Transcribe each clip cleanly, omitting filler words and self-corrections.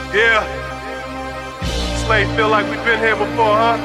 Yeah. Slave feel like we've been here before, huh?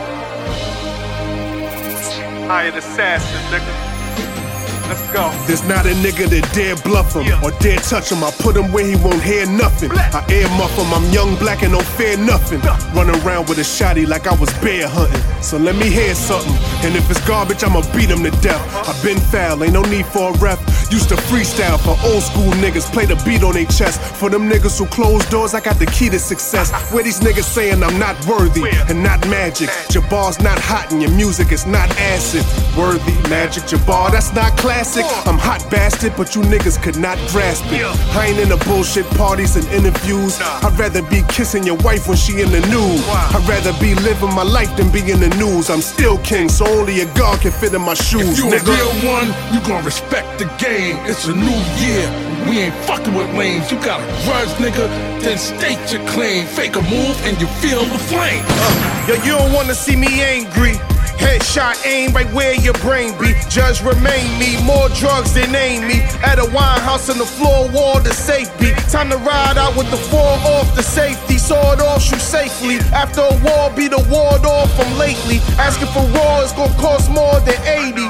Hired assassin, nigga. Let's go. There's not a nigga that dare bluff him or dare touch him. I put him where he won't hear nothing. I air muff him, I'm young, black, and don't fear nothing. Running around with a shotty like I was bear hunting. So let me hear something. And if it's garbage, I'ma beat him to death. I been foul, ain't no need for a ref. Used to freestyle for old school niggas, play the beat on their chest. For them niggas who close doors, I got the key to success. Where these niggas saying I'm not worthy and not magic. Jabbar's not hot and your music is not acid. Worthy, magic, Jabbar, that's not classic. I'm hot bastard, but you niggas could not grasp it. I ain't into bullshit parties and interviews. I'd rather be kissing your wife when she in the nude. I'd rather be living my life than be in the news. I'm still king, so only a God can fit in my shoes. If you nigga. a real one, you gon' respect the game. It's a new year, we ain't fucking with lames. You got a grudge, nigga, then state your claim. Fake a move and you feel the flame. Yo, you don't wanna see me angry. Headshot aim right where your brain be. Judge remain me, more drugs than aim me. At a wine house on the floor wall, the safe be. Time to ride out with the 4 off the safety. Sword off, shoot safely. After a war, be the ward off from lately. Asking for raw is gonna cost more than 80.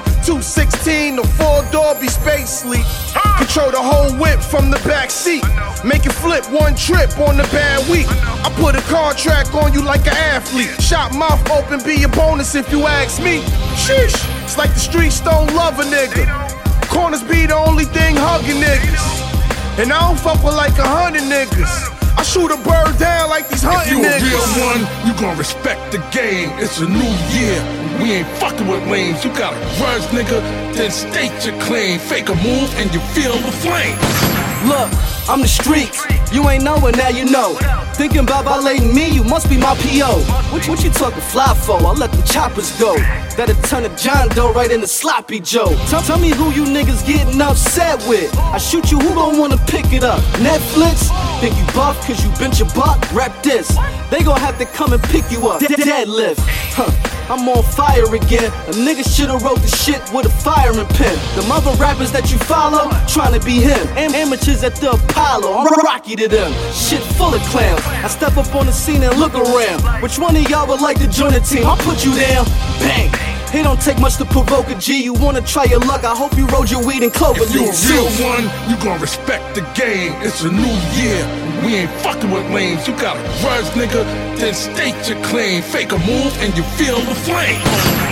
216, the 4-door be spacely. Control the whole whip from the back seat. Make it flip one trip on the bad week. I put a contract on you like an athlete. Shot mouth open, be a bonus if you ask me. Sheesh, it's like the streets don't love a nigga. Corners be the only thing hugging niggas. And I don't fuck with like 100 niggas. I shoot a bird down like these hunting niggas. If you a real one, you gon' respect the game. It's a new year, we ain't fucking with lames. You got a grudge, nigga, then state your claim. Fake a move and you feel the flame. Look, I'm the streets, you ain't knowin', now you know. Thinking about violating me, you must be my P.O. What you talking fly for? I let them choppers go. That'll turn a John Doe right into Sloppy Joe. Tell me who you niggas getting upset with. I shoot you, who gon' wanna pick it up? Netflix? Think you buff cause you bent your buck? Rap this. They gon' have to come and pick you up. Deadlift. Huh. I'm on fire again. A nigga should've wrote the shit with a firing pin. The other rappers that you follow, trying to be him. Amateurs at the Apollo, I'm Rocky to them. Shit full of clowns. I step up on the scene and look around. Which one of y'all would like to join the team? I'll put you down. Bang. It don't take much to provoke a G. You wanna try your luck, I hope you rolled your weed in clover If you a leaves. real one, you gon' respect the game. It's a new year, we ain't fucking with lames. You got a grudge, nigga, then state your claim. Fake a move and you feel the flame.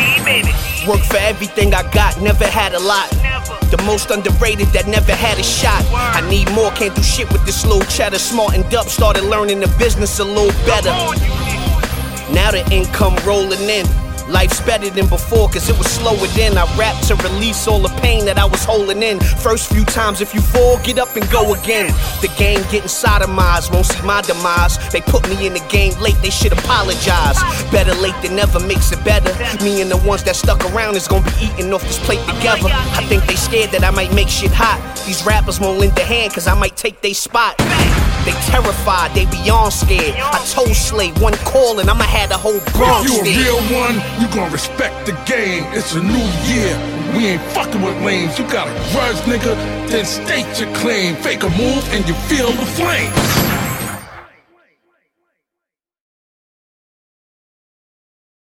Work for everything I got, never had a lot. The most underrated that never had a shot. I need more, can't do shit with this little cheddar. Smartened up, started learning the business a little better. Now the income rolling in. Life's better than before cause it was slower then. I rap to release all the pain that I was holding in. First few times if you fall, get up and go again. The game getting sodomized, won't see my demise. They put me in the game late, they should apologize. Better late than never makes it better. Me and the ones that stuck around is gonna be eating off this plate together. I think they scared that I might make shit hot. These rappers won't lend a hand cause I might take they spot. They terrified, they beyond scared. I told Slave one call and I'ma have the whole Bronx If you a there. real one, you gon' respect the game. It's a new year, we ain't fucking with lames. You got a grudge, nigga, then state your claim. Fake a move and you feel the flame.